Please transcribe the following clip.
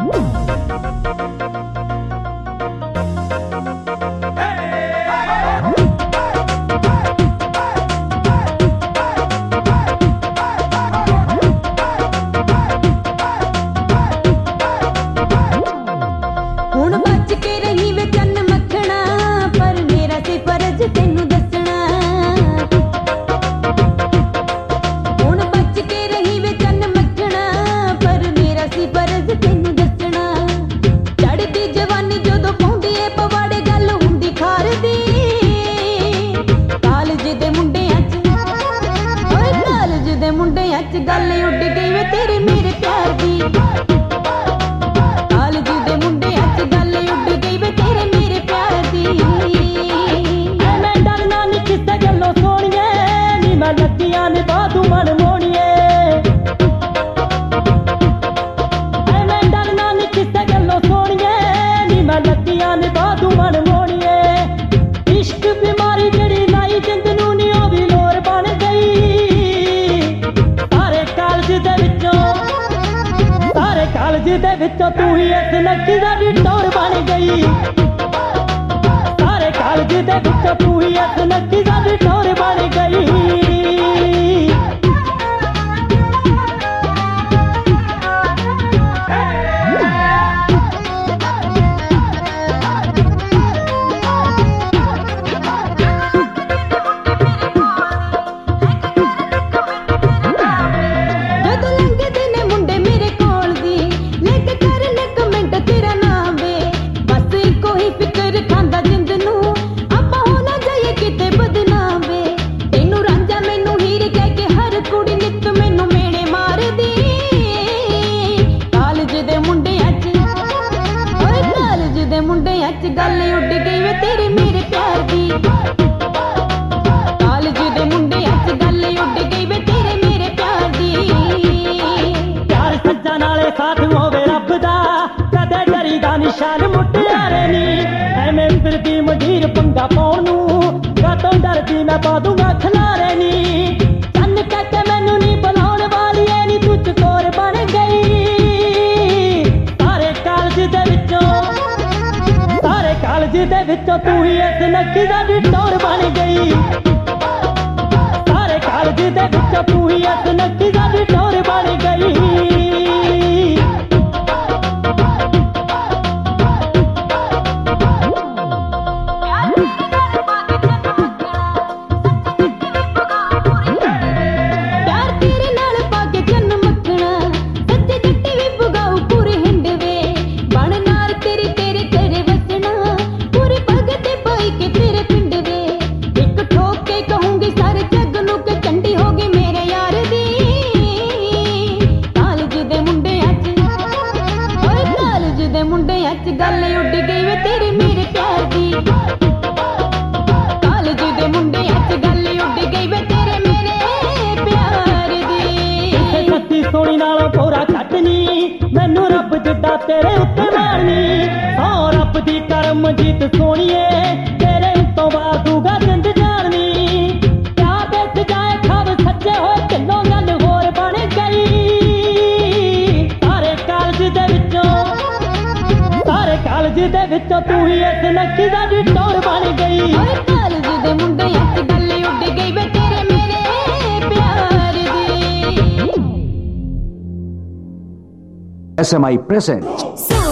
तू ही इस लकी दी टोर बन गई सारे कालज दे विच तू ही इस लकी दी टोर बन गई निशान मुटियारे नी एवें फिरदी मजीर पंगा पाउण कातों डरदी मैं पा दूंगा खलारे नी चन कहके मैनू नी बुलाउण वाली नी तू चकोर बन गई सारे कालज दे विचों तू ही इस लकी दी टोर बन गई सारे कालज दे विचों तू ही इस लकी दी टोर बन गई गल उड़ गई वे तेरे मेरे प्यार दी कालज दे मुंडे अच गल उड़ गई वे तेरे मेरे प्यार दी सच्ची सोनी नालों थोड़ा घटनी मैनू रब जिद्दा तेरे उत्ते मारनी ओ रब दी करम जीत सोनिए तेरे उत्तों बादूगा जिंद जानी क्या बेच जाए खब सच्चे होए किन्नों गल होर बन गई सारे कालज दे विचों कालज दे विचों तू ही इस लकी दी टोर बन गई कालज दे मुंडे अच गल उड़ गई वे तेरे मेरे प्यार दी SMI presents